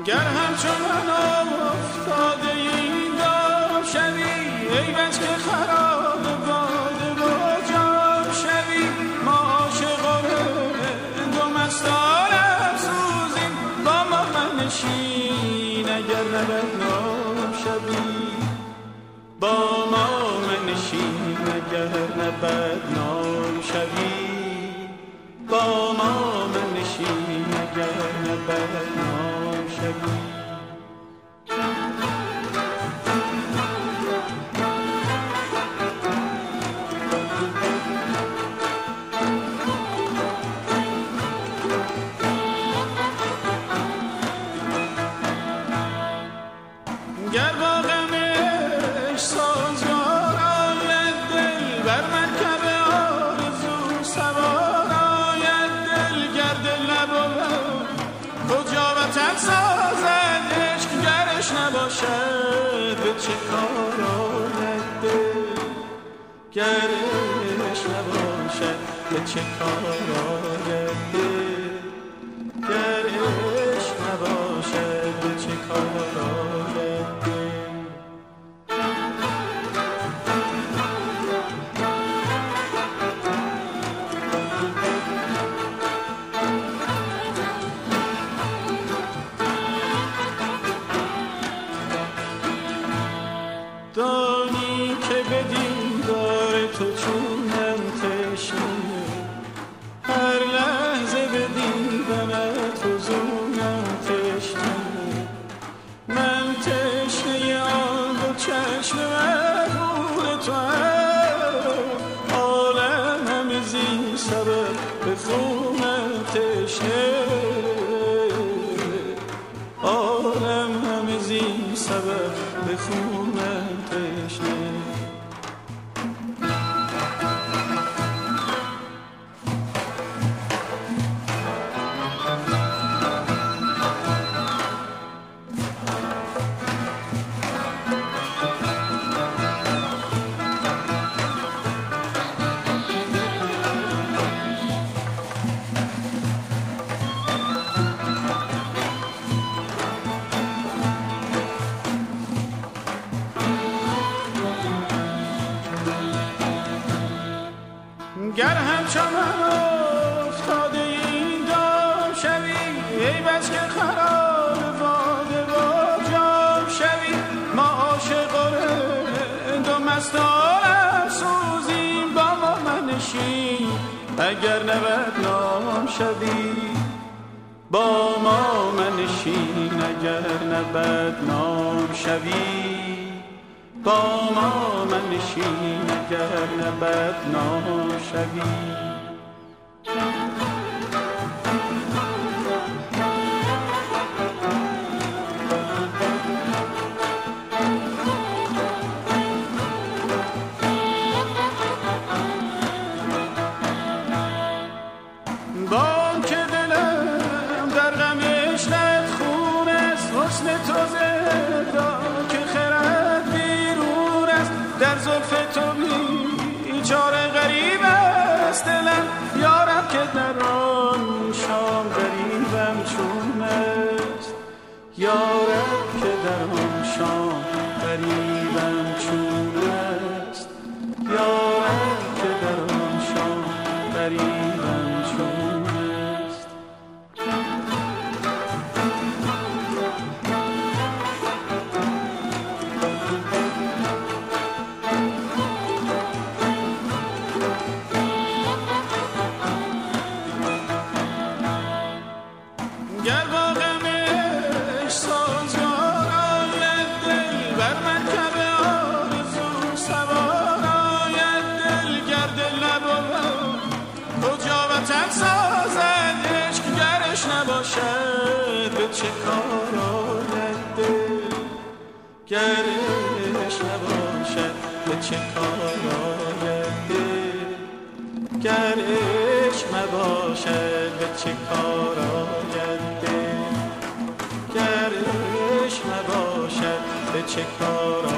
گر همچون من افتاده این دام شوی، ای بس که خراب باده و جام شوی. ما عاشقان دو مستان افسوزیم، با ما منشین اگر نه بدنام شوی. با ما منشین اگر نه بدنام شوی. با ما منشین اگر نه بدنام شوی. گر با غمش سازگار آید دل، بر مرکب آرزو سوار آید دل. گر دل نبود کجا وطن سازد عشق، گرش نباشد به چه کار آید دل. گرش نباشد به چه کار آید دل. گرش نباشد به چه کار آید دل. دانی که به دیدار تو چونم تشنه، هر لحظه به دیدن تو زونم تشنه. من تشنه آن دو چشم مدهور تو هم، عالم همه زین سبب به خونم تشنه. عالم همه زین سبب به خونم تشنه. گر همچون من افتاده این دام شوی، ای بس که خراب باده و جام شوی. ما عاشقان دو مستان افسوزیم، با ما منشین اگر نه بدنام شوی. با ما منشین اگر نه بدنام شوی. با ما منشین اگر نه بدنام شوی. با که دلم در غمش خون است، حسن تو زدا که خرد بیرون است. در زلف تو بیچاره غریب است دلم، یارب که در آن شام غریبم چون است. یارب که در آن شام غریبم چون است. یارب که در آن شام غریبم چون است. گر با غمش سازگار آید دل، بر مرکب آرزو سوار آید دل. گر دل نبود کجا وطن سازد عشق، گرش نباشد به چه کار آید دل. گرش نباشد به چه کار آید دل. گرش نباشد به چه کار آید دل. گرش نباشد به چه کار